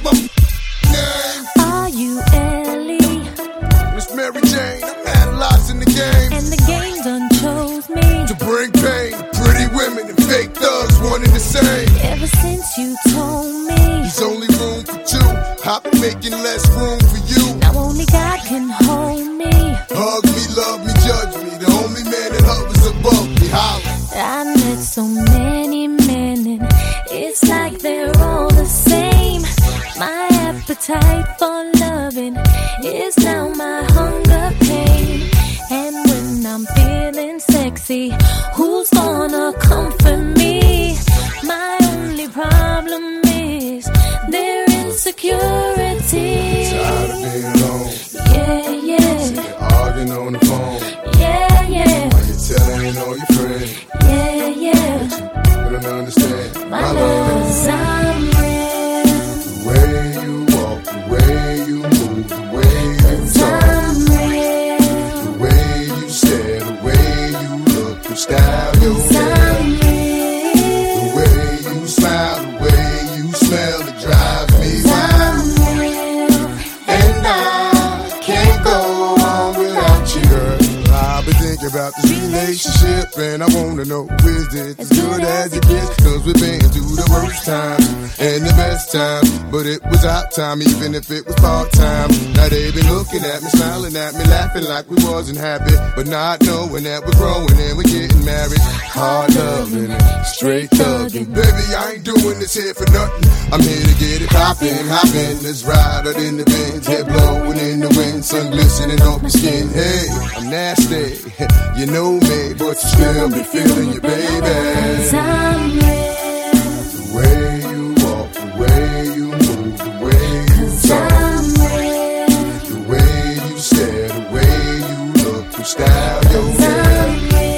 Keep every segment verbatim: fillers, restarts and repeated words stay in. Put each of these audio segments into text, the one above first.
my name? Are you Ellie? Miss Mary Jane, I've had lots in the game. And the game done chose me to bring pain, pretty women and fake thugs, one and the same. Ever since you told me there's only room for two, I've been making less room for you. Now only God can hold me. Hug me, love me, judge me. The only man that hovers above me, holler. I met so many men and it's like they're all the same. My appetite for loving is now my hunger pain. And when I'm feeling sexy, who's gonna comfort me? My only problem is their insecurity. Tired of being alone. Yeah, yeah. Sick of arguing on the phone. Yeah, yeah. Why you telling all your friends? Yeah, yeah. But you don't understand My love, 'cause I'm real. the way you walk, the way you move, the way you talk, I'm real. the way you stare, the way you look, the style you wear, I'm the real. way you smile, the way you smell, it drives me wild. I'm real. And I can't go on without you, girl. I've been thinking about this relationship, and I wanna know, is it as good as it gets? Cause we've been through the worst times and the best times, but it was our time, even if it was part-time. Now they been looking at me, smiling at me, laughing like we wasn't happy, but not knowing that we're growing and we're getting married. Hard loving, straight thugging. Baby, I ain't doing this here for nothing. I'm here to get it poppin', hoppin'. Let's ride out in the Benz, head blowing in the wind, sun glistening off your skin. Hey, I'm nasty, you know me, but you still be feeling your baby. I'm real. The way you walk, the way you move, the way you talk, I'm real. the way you stare, the way you look, the style you wear, I'm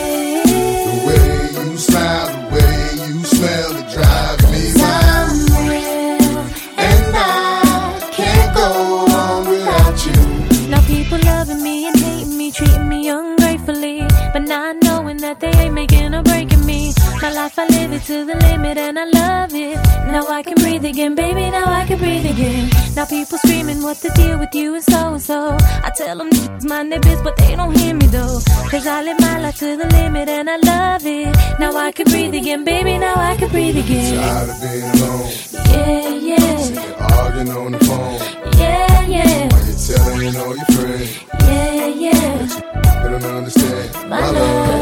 the real. way you smile, the way you smell, it drives me wild. I'm real. And I can't go on without you. Now people loving me and hating me, treating me ungratefully, but not knowing that they ain't making or breaking me. My life, I live it to the limit and I love it. Now I can breathe again, baby, now I can breathe again. Now people screaming, what the deal with you and so and so. I tell them it's mind their biz, but they don't hear me though. Cause I live my life to the limit and I love it. Now I can breathe again, baby, now I can breathe again. Tired of being alone. Yeah, yeah. Sick of arguing on the phone. Yeah, yeah. Why you telling all your friends? Yeah, yeah. But I don't understand My love.